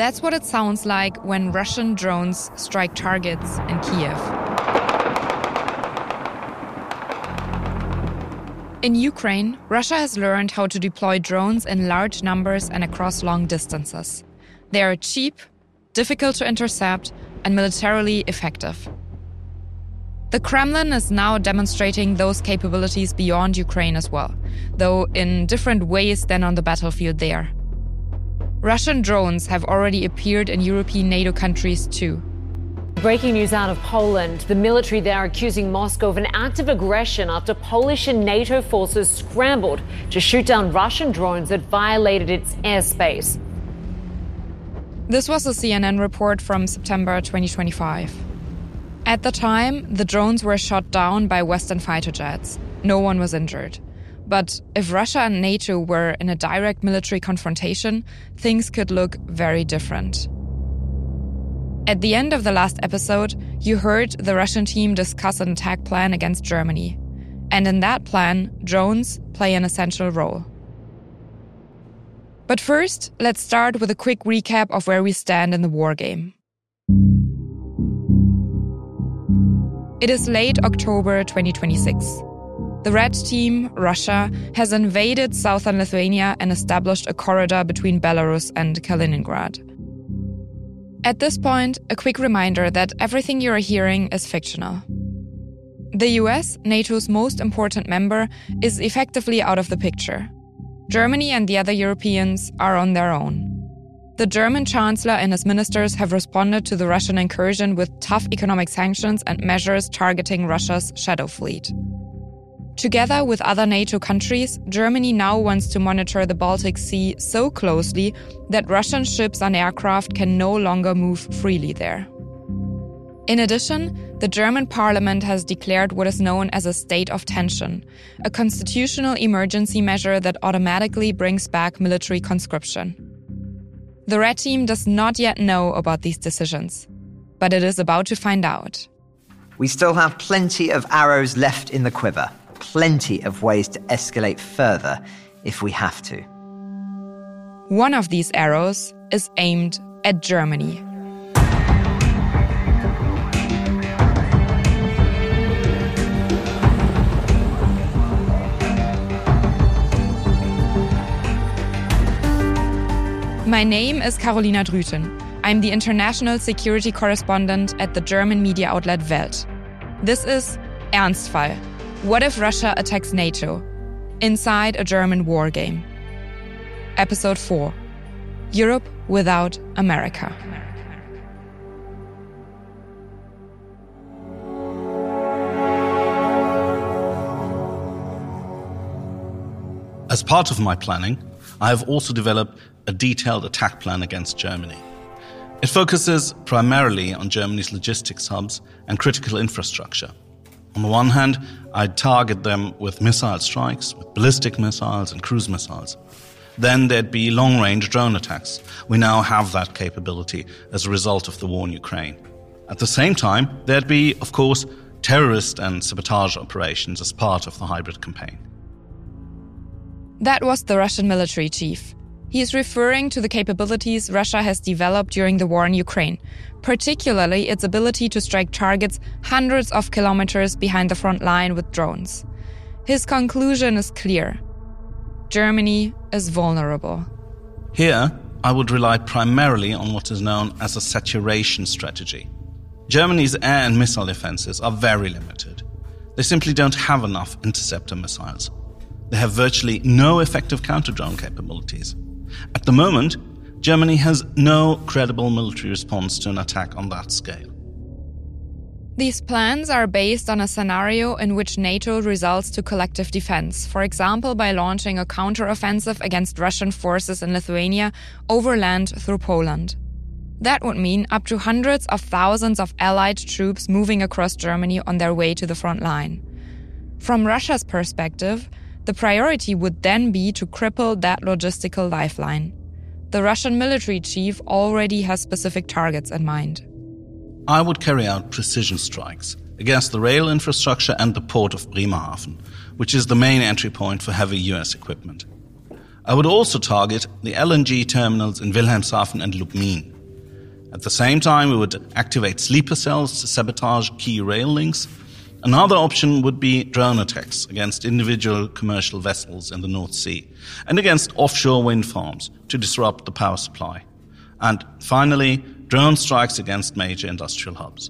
That's what it sounds like when Russian drones strike targets in Kiev. In Ukraine, Russia has learned how to deploy drones in large numbers and across long distances. They are cheap, difficult to intercept, and militarily effective. The Kremlin is now demonstrating those capabilities beyond Ukraine as well, though in different ways than on the battlefield there. Russian drones have already appeared in European NATO countries too. Breaking news out of Poland. The military there accusing Moscow of an act of aggression after Polish and NATO forces scrambled to shoot down Russian drones that violated its airspace. This was a CNN report from September 2025. At the time, the drones were shot down by Western fighter jets. No one was injured. But if Russia and NATO were in a direct military confrontation, things could look very different. At the end of the last episode, you heard the Russian team discuss an attack plan against Germany. And in that plan, drones play an essential role. But first, let's start with a quick recap of where we stand in the war game. It is late October 2026. The Red Team, Russia, has invaded southern Lithuania and established a corridor between Belarus and Kaliningrad. At this point, a quick reminder that everything you are hearing is fictional. The US, NATO's most important member, is effectively out of the picture. Germany and the other Europeans are on their own. The German Chancellor and his ministers have responded to the Russian incursion with tough economic sanctions and measures targeting Russia's shadow fleet. Together with other NATO countries, Germany now wants to monitor the Baltic Sea so closely that Russian ships and aircraft can no longer move freely there. In addition, the German parliament has declared what is known as a state of tension, a constitutional emergency measure that automatically brings back military conscription. The Red Team does not yet know about these decisions, but it is about to find out. We still have plenty of arrows left in the quiver. Plenty of ways to escalate further if we have to. One of these arrows is aimed at Germany. My name is Carolina Drüten. I'm the international security correspondent at the German media outlet Welt. This is Ernstfall. What if Russia attacks NATO? Inside a German war game. Episode 4. Europe without America. As part of my planning, I have also developed a detailed attack plan against Germany. It focuses primarily on Germany's logistics hubs and critical infrastructure. On the one hand, I'd target them with missile strikes, with ballistic missiles and cruise missiles. Then there'd be long-range drone attacks. We now have that capability as a result of the war in Ukraine. At the same time, there'd be, of course, terrorist and sabotage operations as part of the hybrid campaign. That was the Russian military chief. He is referring to the capabilities Russia has developed during the war in Ukraine, particularly its ability to strike targets hundreds of kilometers behind the front line with drones. His conclusion is clear. Germany is vulnerable. Here, I would rely primarily on what is known as a saturation strategy. Germany's air and missile defenses are very limited. They simply don't have enough interceptor missiles. They have virtually no effective counter-drone capabilities. At the moment, Germany has no credible military response to an attack on that scale. These plans are based on a scenario in which NATO resorts to collective defense, for example by launching a counter-offensive against Russian forces in Lithuania overland through Poland. That would mean up to hundreds of thousands of Allied troops moving across Germany on their way to the front line. From Russia's perspective, the priority would then be to cripple that logistical lifeline. The Russian military chief already has specific targets in mind. I would carry out precision strikes against the rail infrastructure and the port of Bremerhaven, which is the main entry point for heavy US equipment. I would also target the LNG terminals in Wilhelmshaven and Lubmin. At the same time, we would activate sleeper cells to sabotage key rail links. Another option would be drone attacks against individual commercial vessels in the North Sea and against offshore wind farms to disrupt the power supply. And finally, drone strikes against major industrial hubs.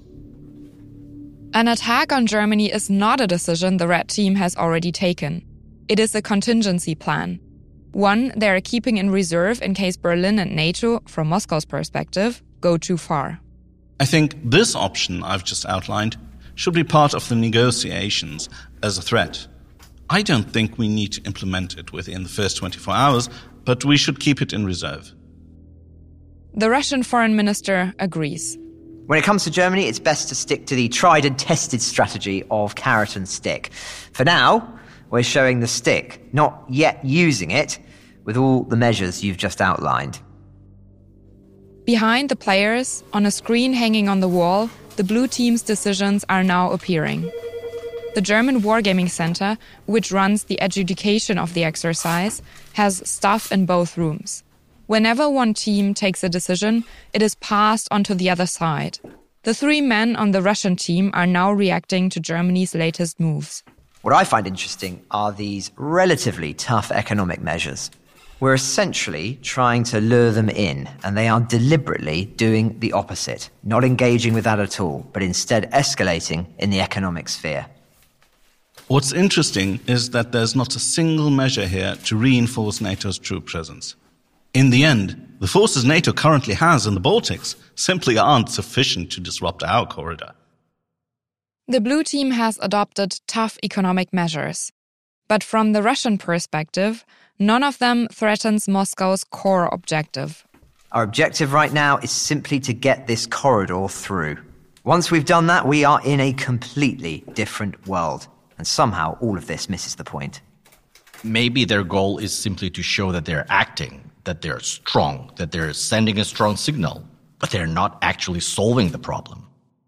An attack on Germany is not a decision the Red Team has already taken. It is a contingency plan. One they are keeping in reserve in case Berlin and NATO, from Moscow's perspective, go too far. I think this option I've just outlined should be part of the negotiations as a threat. I don't think we need to implement it within the first 24 hours, but we should keep it in reserve. The Russian foreign minister agrees. When it comes to Germany, it's best to stick to the tried and tested strategy of carrot and stick. For now, we're showing the stick, not yet using it, with all the measures you've just outlined. Behind the players, on a screen hanging on the wall, the blue team's decisions are now appearing. The German Wargaming Center, which runs the adjudication of the exercise, has staff in both rooms. Whenever one team takes a decision, it is passed on to the other side. The three men on the Russian team are now reacting to Germany's latest moves. What I find interesting are these relatively tough economic measures. We're essentially trying to lure them in, and they are deliberately doing the opposite, not engaging with that at all, but instead escalating in the economic sphere. What's interesting is that there's not a single measure here to reinforce NATO's troop presence. In the end, the forces NATO currently has in the Baltics simply aren't sufficient to disrupt our corridor. The blue team has adopted tough economic measures. But from the Russian perspective, none of them threatens Moscow's core objective. Our objective right now is simply to get this corridor through. Once we've done that, we are in a completely different world. And somehow all of this misses the point. Maybe their goal is simply to show that they're acting, that they're strong, that they're sending a strong signal, but they're not actually solving the problem.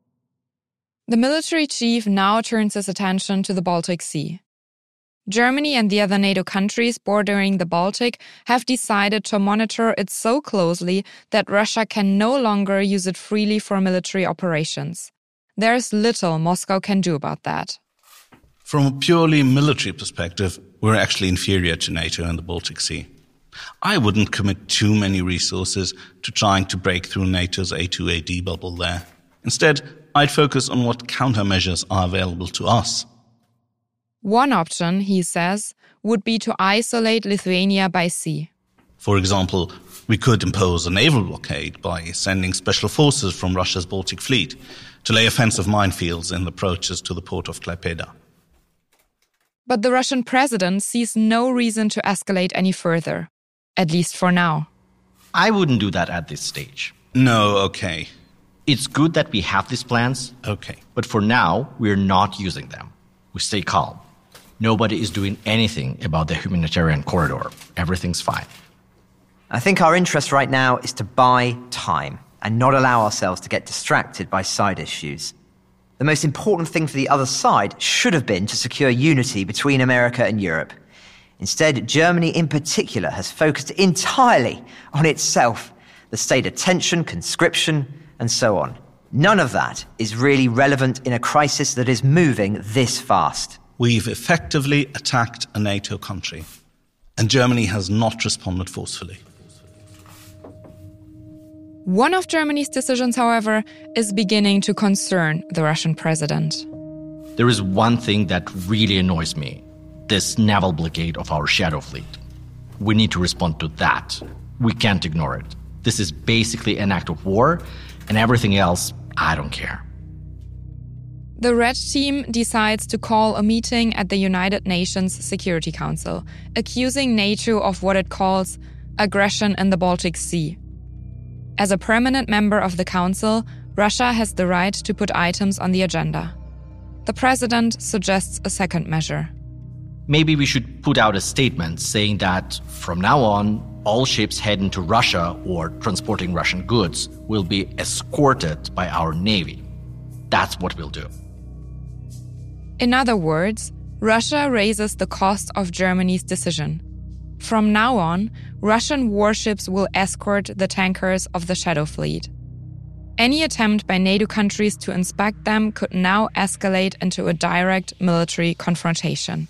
The military chief now turns his attention to the Baltic Sea. Germany and the other NATO countries bordering the Baltic have decided to monitor it so closely that Russia can no longer use it freely for military operations. There's little Moscow can do about that. From a purely military perspective, we're actually inferior to NATO in the Baltic Sea. I wouldn't commit too many resources to trying to break through NATO's A2AD bubble there. Instead, I'd focus on what countermeasures are available to us. One option, he says, would be to isolate Lithuania by sea. For example, we could impose a naval blockade by sending special forces from Russia's Baltic Fleet to lay offensive minefields in the approaches to the port of Klaipėda. But the Russian president sees no reason to escalate any further, at least for now. I wouldn't do that at this stage. No, okay. It's good that we have these plans. Okay. But for now, we're not using them. We stay calm. Nobody is doing anything about the humanitarian corridor. Everything's fine. I think our interest right now is to buy time and not allow ourselves to get distracted by side issues. The most important thing for the other side should have been to secure unity between America and Europe. Instead, Germany in particular has focused entirely on itself, the state of tension, conscription, and so on. None of that is really relevant in a crisis that is moving this fast. We've effectively attacked a NATO country, and Germany has not responded forcefully. One of Germany's decisions, however, is beginning to concern the Russian president. There is one thing that really annoys me. This naval blockade of our shadow fleet. We need to respond to that. We can't ignore it. This is basically an act of war, and everything else, I don't care. The Red Team decides to call a meeting at the United Nations Security Council, accusing NATO of what it calls aggression in the Baltic Sea. As a permanent member of the Council, Russia has the right to put items on the agenda. The president suggests a second measure. Maybe we should put out a statement saying that from now on, all ships heading to Russia or transporting Russian goods will be escorted by our Navy. That's what we'll do. In other words, Russia raises the cost of Germany's decision. From now on, Russian warships will escort the tankers of the Shadow Fleet. Any attempt by NATO countries to inspect them could now escalate into a direct military confrontation.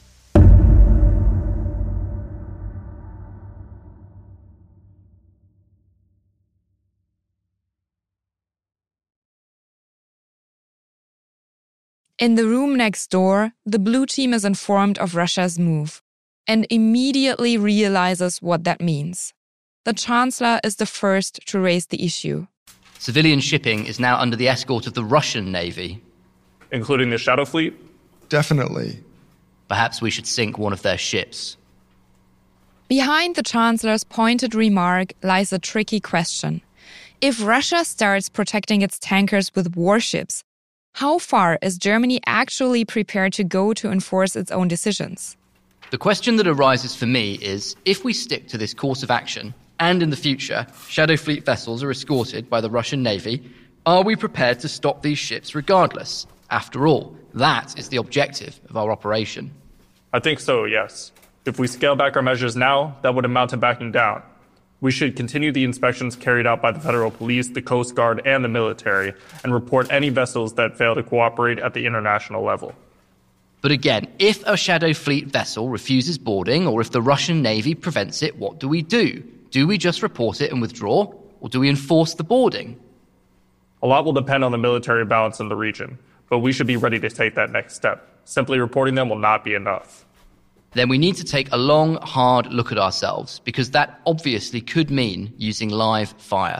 In the room next door, the blue team is informed of Russia's move and immediately realizes what that means. The Chancellor is the first to raise the issue. Civilian shipping is now under the escort of the Russian Navy. Including the Shadow Fleet? Definitely. Perhaps we should sink one of their ships. Behind the Chancellor's pointed remark lies a tricky question. If Russia starts protecting its tankers with warships, how far is Germany actually prepared to go to enforce its own decisions? The question that arises for me is, if we stick to this course of action, and in the future, Shadow Fleet vessels are escorted by the Russian Navy, are we prepared to stop these ships regardless? After all, that is the objective of our operation. I think so, yes. If we scale back our measures now, that would amount to backing down. We should continue the inspections carried out by the Federal Police, the Coast Guard, and the military, and report any vessels that fail to cooperate at the international level. But again, if a Shadow Fleet vessel refuses boarding, or if the Russian Navy prevents it, what do we do? Do we just report it and withdraw, or do we enforce the boarding? A lot will depend on the military balance in the region, but we should be ready to take that next step. Simply reporting them will not be enough. Then we need to take a long, hard look at ourselves, because that obviously could mean using live fire.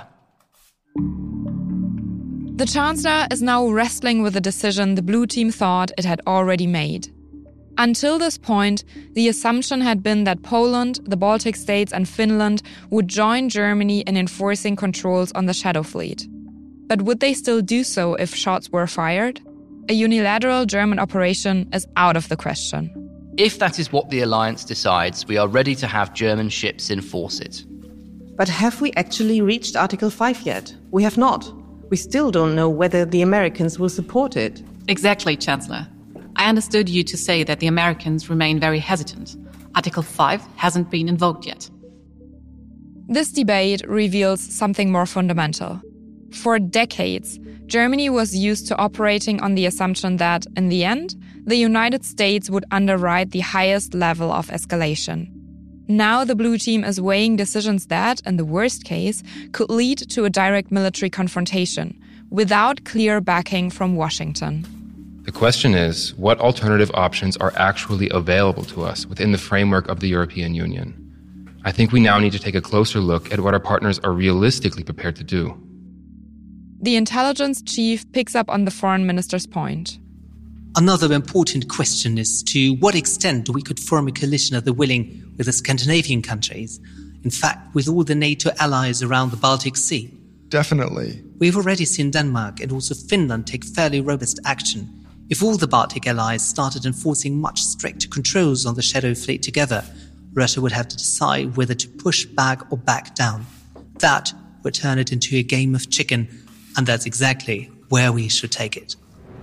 The Chancellor is now wrestling with a decision the blue team thought it had already made. Until this point, the assumption had been that Poland, the Baltic states, and Finland would join Germany in enforcing controls on the Shadow Fleet. But would they still do so if shots were fired? A unilateral German operation is out of the question. If that is what the alliance decides, we are ready to have German ships enforce it. But have we actually reached Article 5 yet? We have not. We still don't know whether the Americans will support it. Exactly, Chancellor. I understood you to say that the Americans remain very hesitant. Article 5 hasn't been invoked yet. This debate reveals something more fundamental. For decades, Germany was used to operating on the assumption that, in the end, the United States would underwrite the highest level of escalation. Now the blue team is weighing decisions that, in the worst case, could lead to a direct military confrontation, without clear backing from Washington. The question is, what alternative options are actually available to us within the framework of the European Union? I think we now need to take a closer look at what our partners are realistically prepared to do. The intelligence chief picks up on the foreign minister's point. Another important question is to what extent we could form a coalition of the willing with the Scandinavian countries, in fact, with all the NATO allies around the Baltic Sea. Definitely. We've already seen Denmark and also Finland take fairly robust action. If all the Baltic allies started enforcing much stricter controls on the Shadow Fleet together, Russia would have to decide whether to push back or back down. That would turn it into a game of chicken, and that's exactly where we should take it.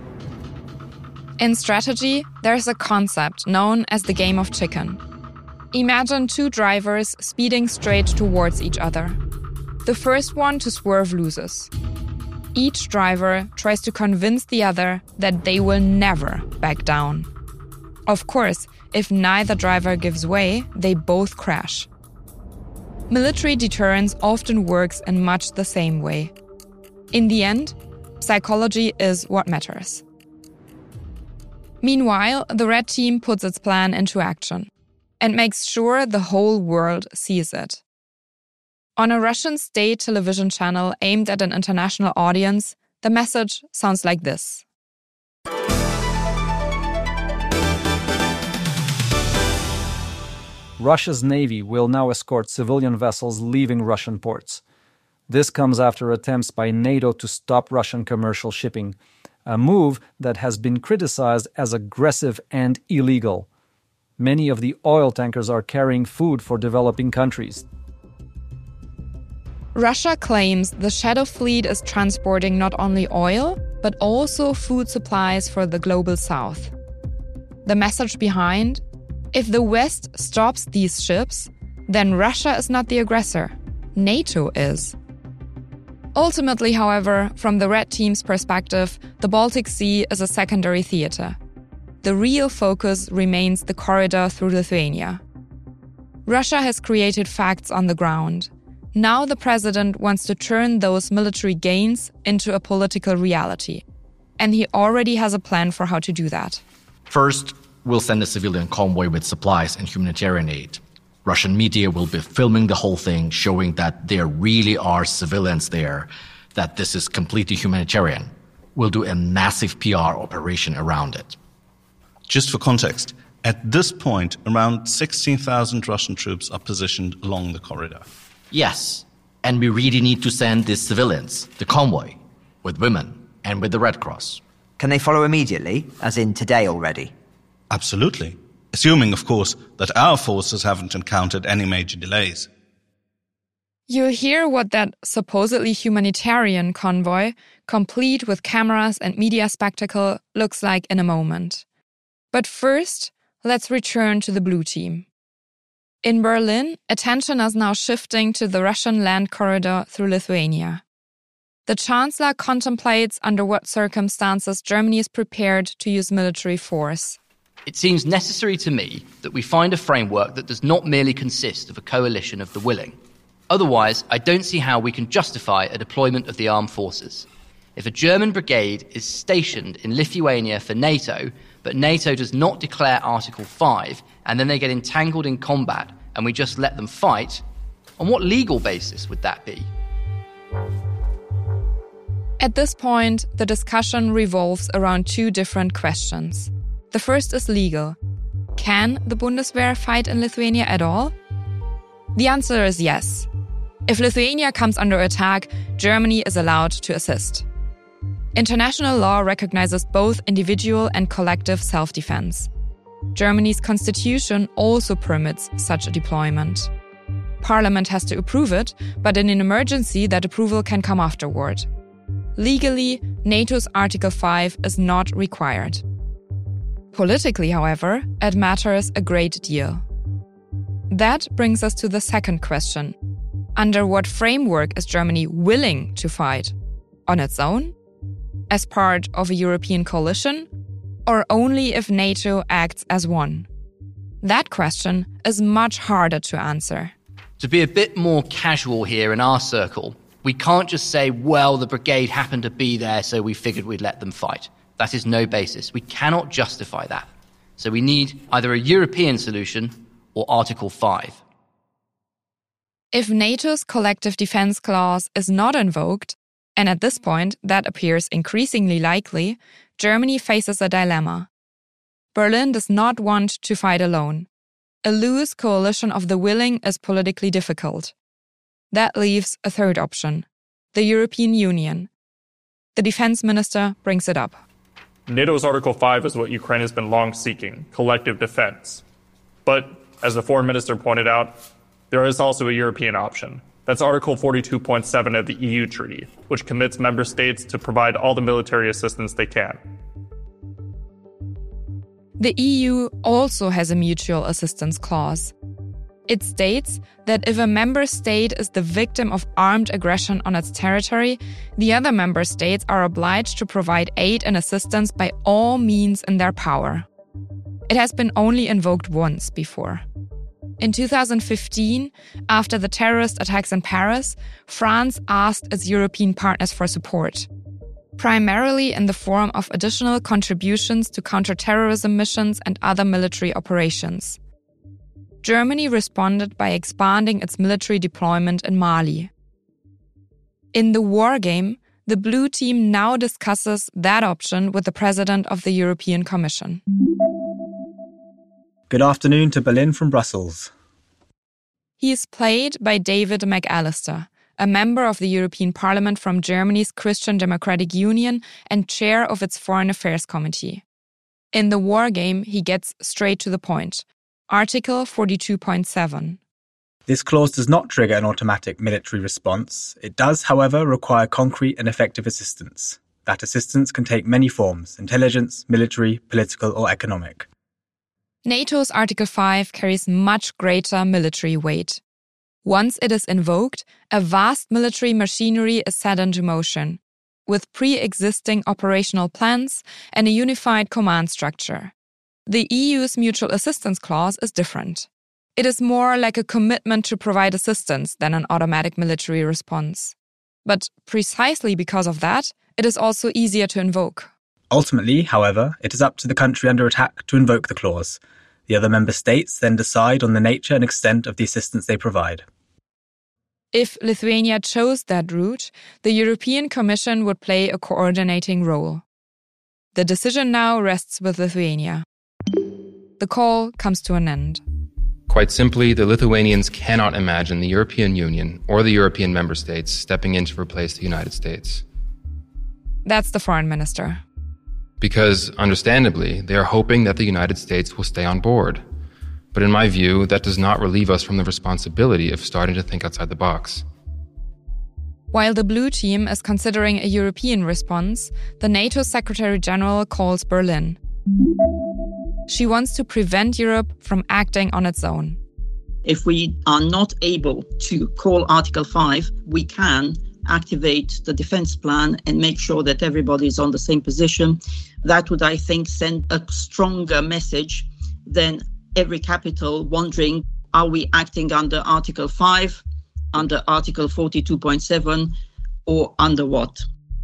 In strategy, there's a concept known as the game of chicken. Imagine two drivers speeding straight towards each other. The first one to swerve loses. Each driver tries to convince the other that they will never back down. Of course, if neither driver gives way, they both crash. Military deterrence often works in much the same way. In the end, psychology is what matters. Meanwhile, the Red Team puts its plan into action and makes sure the whole world sees it. On a Russian state television channel aimed at an international audience, the message sounds like this. Russia's Navy will now escort civilian vessels leaving Russian ports. This comes after attempts by NATO to stop Russian commercial shipping, a move that has been criticized as aggressive and illegal. Many of the oil tankers are carrying food for developing countries. Russia claims the Shadow Fleet is transporting not only oil, but also food supplies for the global south. The message behind? If the West stops these ships, then Russia is not the aggressor. NATO is. Ultimately, however, from the Red Team's perspective, the Baltic Sea is a secondary theater. The real focus remains the corridor through Lithuania. Russia has created facts on the ground. Now the president wants to turn those military gains into a political reality. And he already has a plan for how to do that. First, we'll send a civilian convoy with supplies and humanitarian aid. Russian media will be filming the whole thing, showing that there really are civilians there, that this is completely humanitarian. We'll do a massive PR operation around it. Just for context, at this point, around 16,000 Russian troops are positioned along the corridor. Yes, and we really need to send these civilians, the convoy, with women and with the Red Cross. Can they follow immediately, as in today already? Absolutely. Assuming, of course, that our forces haven't encountered any major delays. You'll hear what that supposedly humanitarian convoy, complete with cameras and media spectacle, looks like in a moment. But first, let's return to the blue team. In Berlin, attention is now shifting to the Russian land corridor through Lithuania. The Chancellor contemplates under what circumstances Germany is prepared to use military force. It seems necessary to me that we find a framework that does not merely consist of a coalition of the willing. Otherwise, I don't see how we can justify a deployment of the armed forces. If a German brigade is stationed in Lithuania for NATO, but NATO does not declare Article 5, and then they get entangled in combat, and we just let them fight, on what legal basis would that be? At this point, the discussion revolves around two different questions. The first is legal. Can the Bundeswehr fight in Lithuania at all? The answer is yes. If Lithuania comes under attack, Germany is allowed to assist. International law recognizes both individual and collective self-defense. Germany's constitution also permits such a deployment. Parliament has to approve it, but in an emergency, that approval can come afterward. Legally, NATO's Article 5 is not required. Politically, however, it matters a great deal. That brings us to the second question. Under what framework is Germany willing to fight? On its own? As part of a European coalition? Or only if NATO acts as one? That question is much harder to answer. To be a bit more casual here in our circle, we can't just say, well, the brigade happened to be there, so we figured we'd let them fight. That is no basis. We cannot justify that. So we need either a European solution or Article 5. If NATO's collective defense clause is not invoked, and at this point that appears increasingly likely, Germany faces a dilemma. Berlin does not want to fight alone. A loose coalition of the willing is politically difficult. That leaves a third option, the European Union. The defense minister brings it up. NATO's Article 5 is what Ukraine has been long seeking, collective defense. But, as the foreign minister pointed out, there is also a European option. That's Article 42.7 of the EU Treaty, which commits member states to provide all the military assistance they can. The EU also has a mutual assistance clause. It states that if a member state is the victim of armed aggression on its territory, the other member states are obliged to provide aid and assistance by all means in their power. It has been only invoked once before. In 2015, after the terrorist attacks in Paris, France asked its European partners for support, primarily in the form of additional contributions to counterterrorism missions and other military operations. Germany responded by expanding its military deployment in Mali. In the war game, the Blue Team now discusses that option with the President of the European Commission. Good afternoon to Berlin from Brussels. He is played by David McAllister, a member of the European Parliament from Germany's Christian Democratic Union and chair of its Foreign Affairs Committee. In the war game, he gets straight to the point. Article 42.7. This clause does not trigger an automatic military response. It does, however, require concrete and effective assistance. That assistance can take many forms: intelligence, military, political, or economic. NATO's Article 5 carries much greater military weight. Once it is invoked, a vast military machinery is set into motion, with pre-existing operational plans and a unified command structure. The EU's mutual assistance clause is different. It is more like a commitment to provide assistance than an automatic military response. But precisely because of that, it is also easier to invoke. Ultimately, however, it is up to the country under attack to invoke the clause. The other member states then decide on the nature and extent of the assistance they provide. If Lithuania chose that route, the European Commission would play a coordinating role. The decision now rests with Lithuania. The call comes to an end. Quite simply, the Lithuanians cannot imagine the European Union or the European member states stepping in to replace the United States. That's the foreign minister. Because, understandably, they are hoping that the United States will stay on board. But in my view, that does not relieve us from the responsibility of starting to think outside the box. While the Blue Team is considering a European response, the NATO Secretary General calls Berlin. She wants to prevent Europe from acting on its own. If we are not able to call Article 5, we can activate the defense plan and make sure that everybody is on the same position. That would, I think, send a stronger message than every capital wondering, are we acting under Article 5, under Article 42.7, or under what?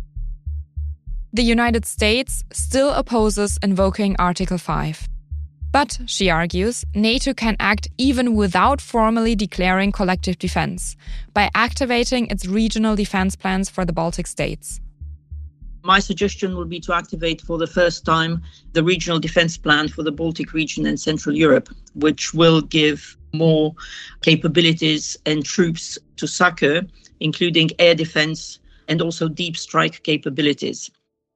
The United States still opposes invoking Article 5. But, she argues, NATO can act even without formally declaring collective defense, by activating its regional defense plans for the Baltic states. My suggestion would be to activate for the first time the regional defense plan for the Baltic region and Central Europe, which will give more capabilities and troops to succor, including air defense and also deep strike capabilities.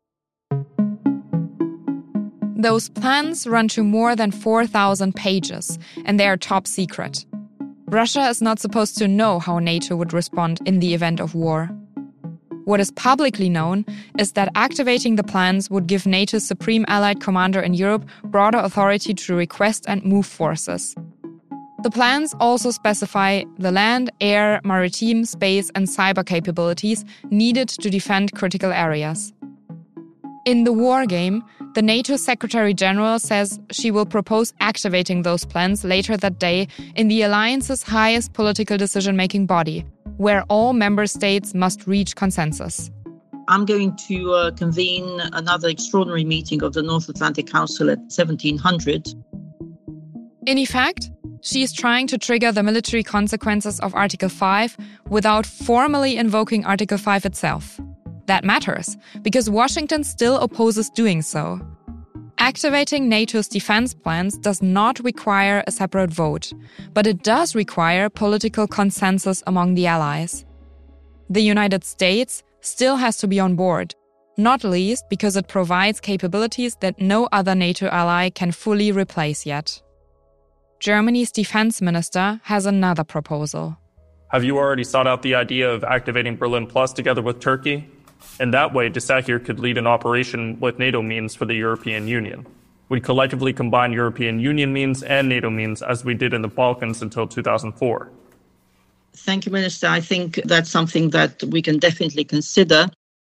Those plans run to more than 4,000 pages, and they are top secret. Russia is not supposed to know how NATO would respond in the event of war. What is publicly known is that activating the plans would give NATO's supreme allied commander in Europe broader authority to request and move forces. The plans also specify the land, air, maritime, space, and cyber capabilities needed to defend critical areas. In the war game, the NATO Secretary General says she will propose activating those plans later that day in the alliance's highest political decision-making body, where all member states must reach consensus. I'm going to convene another extraordinary meeting of the North Atlantic Council at 1700. In effect, she is trying to trigger the military consequences of Article 5 without formally invoking Article 5 itself. That matters, because Washington still opposes doing so. Activating NATO's defense plans does not require a separate vote, but it does require political consensus among the allies. The United States still has to be on board, not least because it provides capabilities that no other NATO ally can fully replace yet. Germany's defense minister has another proposal. Have you already sought out the idea of activating Berlin Plus together with Turkey? In that way, de Sakier could lead an operation with NATO means for the European Union. We'd collectively combine European Union means and NATO means as we did in the Balkans until 2004. Thank you, Minister. I think that's something that we can definitely consider.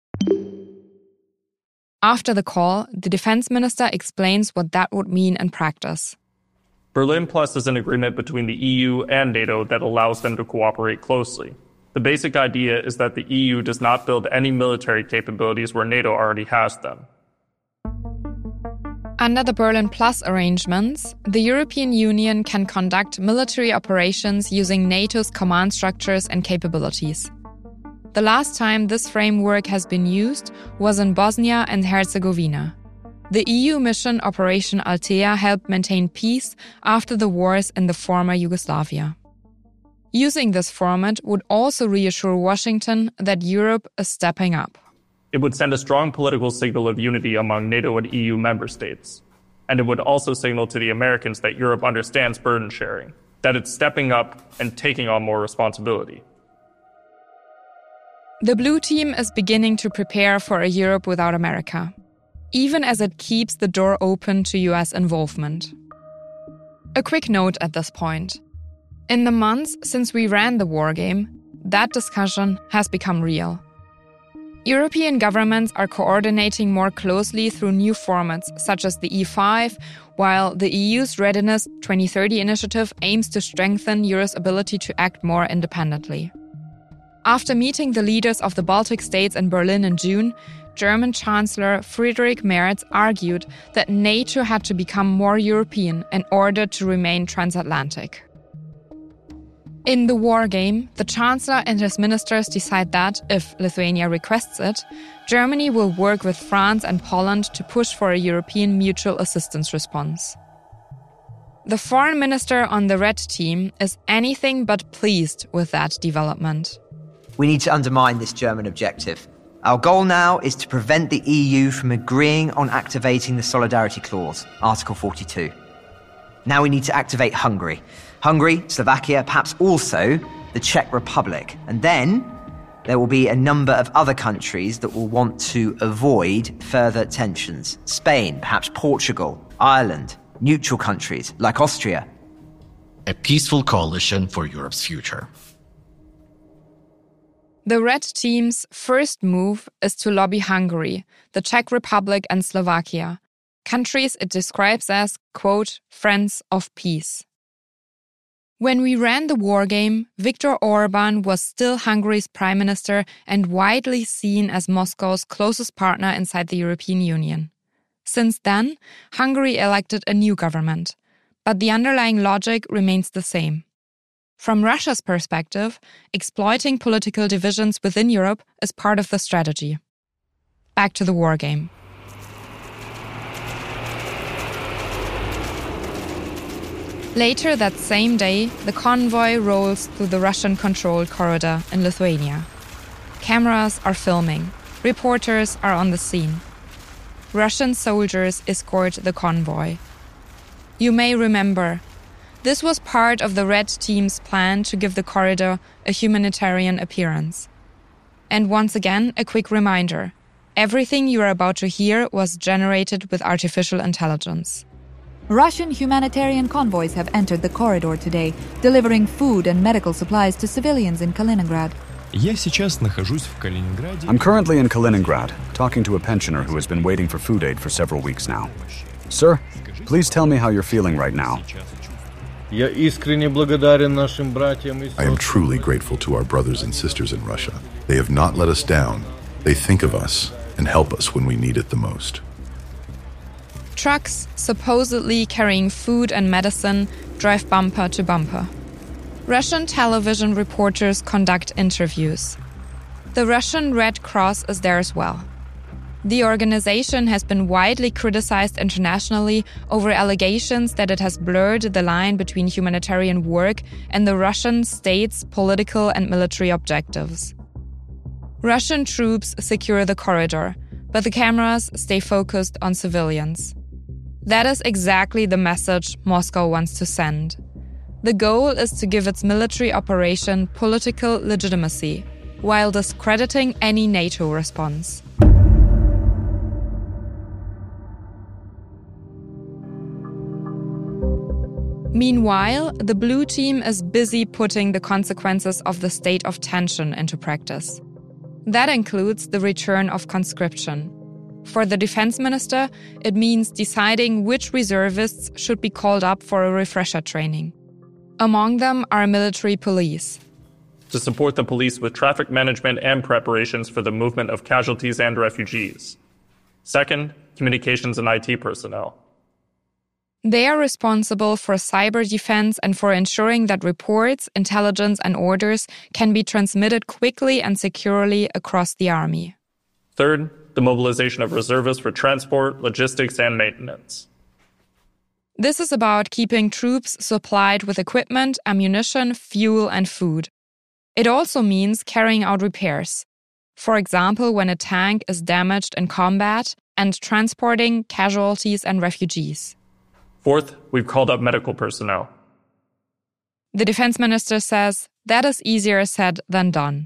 After the call, the defense minister explains what that would mean in practice. Berlin Plus is an agreement between the EU and NATO that allows them to cooperate closely. The basic idea is that the EU does not build any military capabilities where NATO already has them. Under the Berlin Plus arrangements, the European Union can conduct military operations using NATO's command structures and capabilities. The last time this framework has been used was in Bosnia and Herzegovina. The EU mission Operation Althea helped maintain peace after the wars in the former Yugoslavia. Using this format would also reassure Washington that Europe is stepping up. It would send a strong political signal of unity among NATO and EU member states. And it would also signal to the Americans that Europe understands burden sharing, that it's stepping up and taking on more responsibility. The Blue Team is beginning to prepare for a Europe without America, even as it keeps the door open to US involvement. A quick note at this point. In the months since we ran the war game, that discussion has become real. European governments are coordinating more closely through new formats such as the E5, while the EU's Readiness 2030 initiative aims to strengthen Europe's ability to act more independently. After meeting the leaders of the Baltic states in Berlin in June, German Chancellor Friedrich Merz argued that NATO had to become more European in order to remain transatlantic. In the war game, the Chancellor and his ministers decide that, if Lithuania requests it, Germany will work with France and Poland to push for a European mutual assistance response. The foreign minister on the Red Team is anything but pleased with that development. We need to undermine this German objective. Our goal now is to prevent the EU from agreeing on activating the Solidarity Clause, Article 42. Now we need to activate Hungary, Slovakia, perhaps also the Czech Republic. And then there will be a number of other countries that will want to avoid further tensions. Spain, perhaps Portugal, Ireland, neutral countries like Austria. A peaceful coalition for Europe's future. The Red Team's first move is to lobby Hungary, the Czech Republic and Slovakia, countries it describes as, quote, friends of peace. When we ran the war game, Viktor Orban was still Hungary's prime minister and widely seen as Moscow's closest partner inside the European Union. Since then, Hungary elected a new government, but the underlying logic remains the same. From Russia's perspective, exploiting political divisions within Europe is part of the strategy. Back to the war game. Later that same day, the convoy rolls through the Russian-controlled corridor in Lithuania. Cameras are filming. Reporters are on the scene. Russian soldiers escort the convoy. You may remember, this was part of the Red Team's plan to give the corridor a humanitarian appearance. And once again, a quick reminder. Everything you are about to hear was generated with artificial intelligence. Russian humanitarian convoys have entered the corridor today, delivering food and medical supplies to civilians in Kaliningrad. I'm currently in Kaliningrad, talking to a pensioner who has been waiting for food aid for several weeks now. Sir, please tell me how you're feeling right now. I am truly grateful to our brothers and sisters in Russia. They have not let us down. They think of us and help us when we need it the most. Trucks, supposedly carrying food and medicine, drive bumper to bumper. Russian television reporters conduct interviews. The Russian Red Cross is there as well. The organization has been widely criticized internationally over allegations that it has blurred the line between humanitarian work and the Russian state's political and military objectives. Russian troops secure the corridor, but the cameras stay focused on civilians. That is exactly the message Moscow wants to send. The goal is to give its military operation political legitimacy, while discrediting any NATO response. Meanwhile, the Blue Team is busy putting the consequences of the state of tension into practice. That includes the return of conscription. For the defense minister, it means deciding which reservists should be called up for a refresher training. Among them are military police. To support the police with traffic management and preparations for the movement of casualties and refugees. Second, communications and IT personnel. They are responsible for cyber defense and for ensuring that reports, intelligence, and orders can be transmitted quickly and securely across the army. Third, the mobilization of reservists for transport, logistics, and maintenance. This is about keeping troops supplied with equipment, ammunition, fuel, and food. It also means carrying out repairs. For example, when a tank is damaged in combat, and transporting casualties and refugees. Fourth, we've called up medical personnel. The defense minister says that is easier said than done.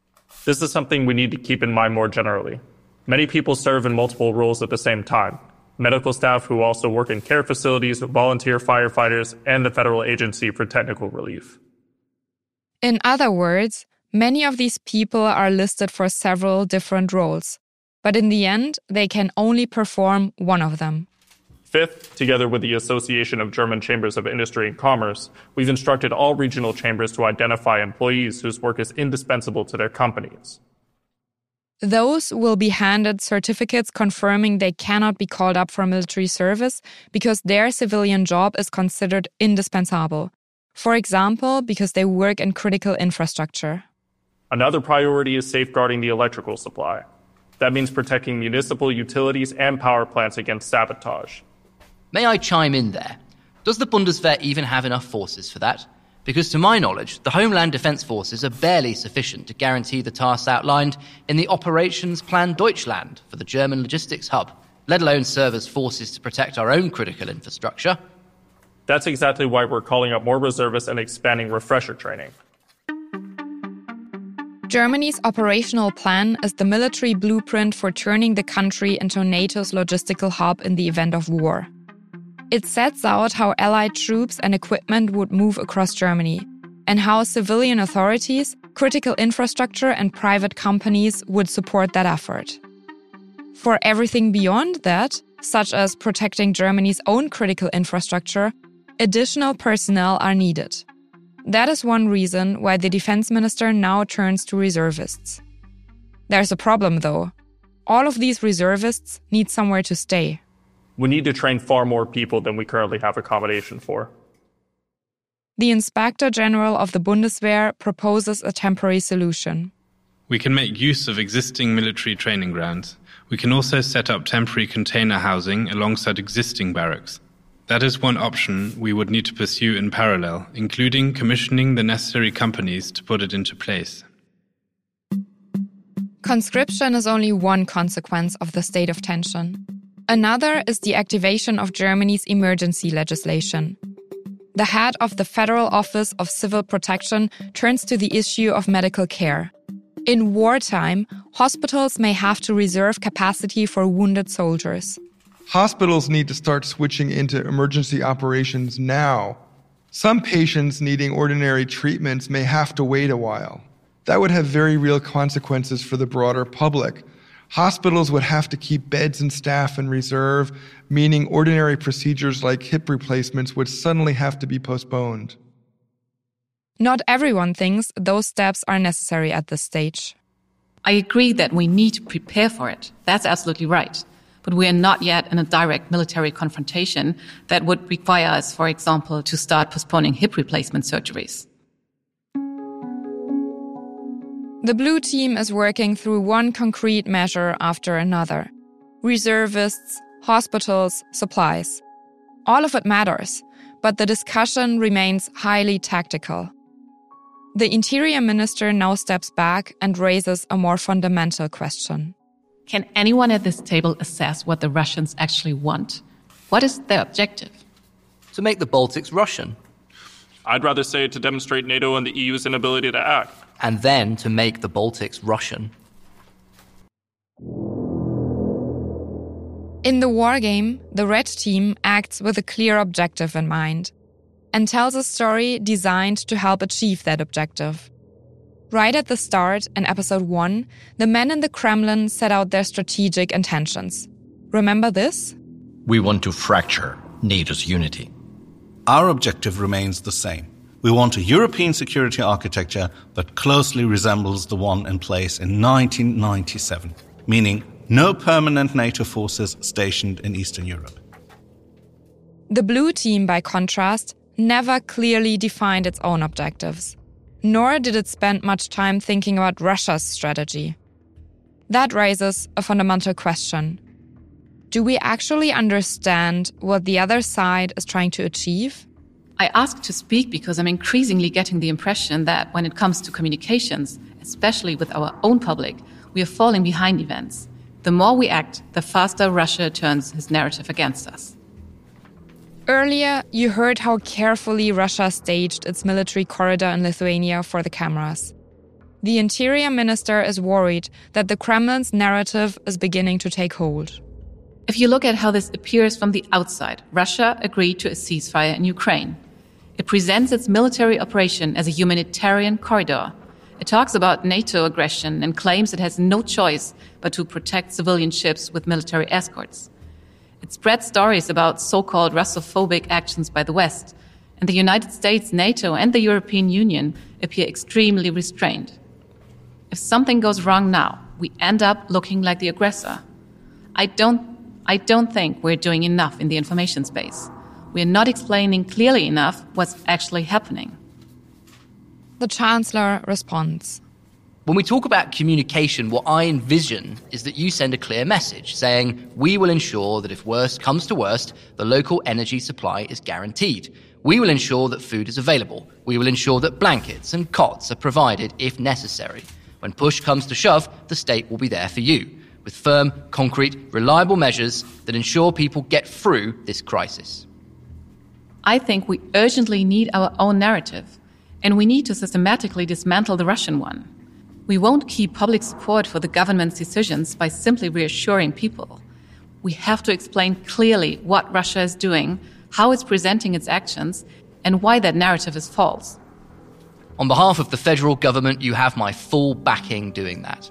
This is something we need to keep in mind more generally. Many people serve in multiple roles at the same time. medical staff who also work in care facilities, volunteer firefighters, and the Federal Agency for Technical Relief. In other words, many of these people are listed for several different roles, but in the end, they can only perform one of them. Fifth, together with the Association of German Chambers of Industry and Commerce, we've instructed all regional chambers to identify employees whose work is indispensable to their companies. Those will be handed certificates confirming they cannot be called up for military service because their civilian job is considered indispensable. For example, because they work in critical infrastructure. Another priority is safeguarding the electrical supply. That means protecting municipal utilities and power plants against sabotage. May I chime in there? Does the Bundeswehr even have enough forces for that? Because to my knowledge, the Homeland Defense Forces are barely sufficient to guarantee the tasks outlined in the Operationsplan Deutschland for the German logistics hub, let alone serve as forces to protect our own critical infrastructure. That's exactly why we're calling up more reservists and expanding refresher training. Germany's operational plan is the military blueprint for turning the country into NATO's logistical hub in the event of war. It sets out how Allied troops and equipment would move across Germany, and how civilian authorities, critical infrastructure, and private companies would support that effort. For everything beyond that, such as protecting Germany's own critical infrastructure, additional personnel are needed. That is one reason why the defense minister now turns to reservists. There's a problem, though. All of these reservists need somewhere to stay. We need to train far more people than we currently have accommodation for. The Inspector General of the Bundeswehr proposes a temporary solution. We can make use of existing military training grounds. We can also set up temporary container housing alongside existing barracks. That is one option we would need to pursue in parallel, including commissioning the necessary companies to put it into place. Conscription is only one consequence of the state of tension. Another is the activation of Germany's emergency legislation. The head of the Federal Office of Civil Protection turns to the issue of medical care. In wartime, hospitals may have to reserve capacity for wounded soldiers. Hospitals need to start switching into emergency operations now. Some patients needing ordinary treatments may have to wait a while. That would have very real consequences for the broader public. Hospitals would have to keep beds and staff in reserve, meaning ordinary procedures like hip replacements would suddenly have to be postponed. Not everyone thinks those steps are necessary at this stage. I agree that we need to prepare for it. That's absolutely right. But we are not yet in a direct military confrontation that would require us, for example, to start postponing hip replacement surgeries. The Blue Team is working through one concrete measure after another. Reservists, hospitals, supplies. All of it matters, but the discussion remains highly tactical. The Interior Minister now steps back and raises a more fundamental question. Can anyone at this table assess what the Russians actually want? What is their objective? To make the Baltics Russian. I'd rather say to demonstrate NATO and the EU's inability to act. And then to make the Baltics Russian. In the war game, the Red Team acts with a clear objective in mind and tells a story designed to help achieve that objective. Right at the start, in episode 1, the men in the Kremlin set out their strategic intentions. Remember this? We want to fracture NATO's unity. Our objective remains the same. We want a European security architecture that closely resembles the one in place in 1997, meaning no permanent NATO forces stationed in Eastern Europe. The Blue Team, by contrast, never clearly defined its own objectives. Nor did it spend much time thinking about Russia's strategy. That raises a fundamental question. Do we actually understand what the other side is trying to achieve? I asked to speak because I'm increasingly getting the impression that when it comes to communications, especially with our own public, we are falling behind events. The more we act, the faster Russia turns his narrative against us. Earlier, you heard how carefully Russia staged its military corridor in Lithuania for the cameras. The Interior Minister is worried that the Kremlin's narrative is beginning to take hold. If you look at how this appears from the outside, Russia agreed to a ceasefire in Ukraine. It presents its military operation as a humanitarian corridor. It talks about NATO aggression and claims it has no choice but to protect civilian ships with military escorts. It spreads stories about so-called Russophobic actions by the West, and the United States, NATO, and the European Union appear extremely restrained. If something goes wrong now, we end up looking like the aggressor. I don't think we're doing enough in the information space. We're not explaining clearly enough what's actually happening. The Chancellor responds. When we talk about communication, what I envision is that you send a clear message saying, we will ensure that if worst comes to worst, the local energy supply is guaranteed. We will ensure that food is available. We will ensure that blankets and cots are provided if necessary. When push comes to shove, the state will be there for you, with firm, concrete, reliable measures that ensure people get through this crisis. I think we urgently need our own narrative, and we need to systematically dismantle the Russian one. We won't keep public support for the government's decisions by simply reassuring people. We have to explain clearly what Russia is doing, how it's presenting its actions, and why that narrative is false. On behalf of the federal government, you have my full backing doing that.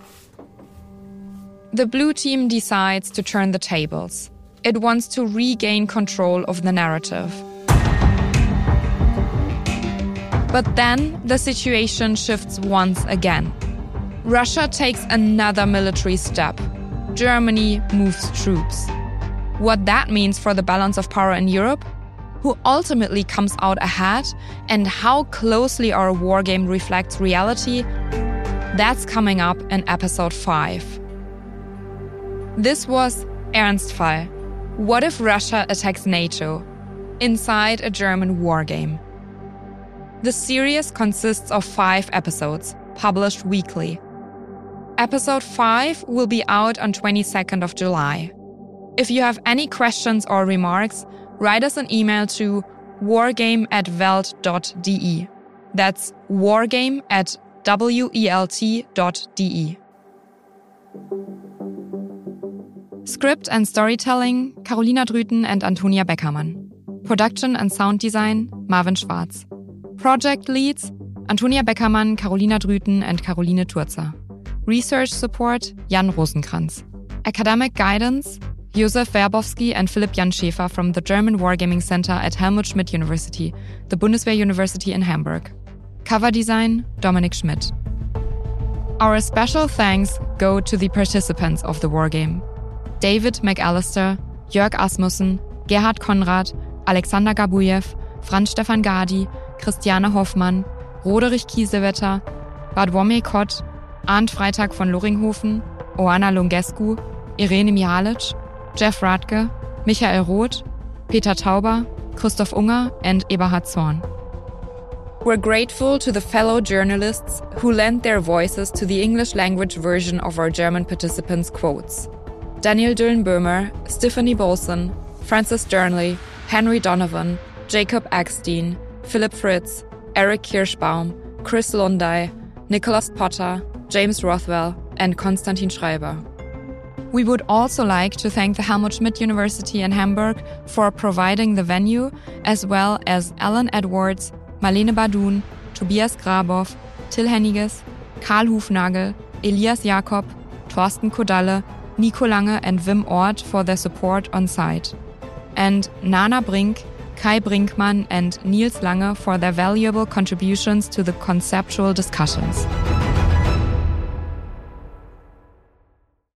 The blue team decides to turn the tables. It wants to regain control of the narrative. But then the situation shifts once again. Russia takes another military step. Germany moves troops. What that means for the balance of power in Europe, who ultimately comes out ahead, and how closely our war game reflects reality, that's coming up in episode 5. This was Ernstfall. What if Russia attacks NATO? Inside a German war game. The series consists of 5 episodes, published weekly. Episode 5 will be out on 22nd of July. If you have any questions or remarks, write us an email to wargame@welt.de. That's wargame@welt.de. Script and storytelling, Carolina Drüten and Antonia Beckermann. Production and sound design, Marvin Schwarz. Project leads, Antonia Beckermann, Carolina Drüten and Caroline Turzer. Research support, Jan Rosenkranz. Academic guidance, Josef Werbowski and Philipp Jan Schäfer from the German Wargaming Center at Helmut Schmidt University, the Bundeswehr University in Hamburg. Cover design, Dominik Schmidt. Our special thanks go to the participants of the wargame. David McAllister, Jörg Asmussen, Gerhard Konrad, Alexander Gabujew, Franz Stefan Gadi, Christiane Hoffmann, Roderich Kiesewetter, Bartłomiej Kott, Arndt Freitag von Loringhofen, Oana Lungescu, Irene Mihalic, Jeff Radke, Michael Roth, Peter Tauber, Christoph Unger and Eberhard Zorn. We're grateful to the fellow journalists who lent their voices to the English language version of our German participants' quotes. Daniel Düllenböhmer, Stephanie Bolson, Francis Dernley, Henry Donovan, Jacob Eckstein, Philip Fritz, Eric Kirschbaum, Chris Lunday, Nicholas Potter, James Rothwell, and Konstantin Schreiber. We would also like to thank the Helmut Schmidt University in Hamburg for providing the venue, as well as Alan Edwards, Marlene Badun, Tobias Grabow, Till Henniges, Karl Hufnagel, Elias Jakob, Thorsten Kodalle, Nico Lange and Wim Ort for their support on site. And Nana Brink, Kai Brinkmann and Niels Lange for their valuable contributions to the conceptual discussions.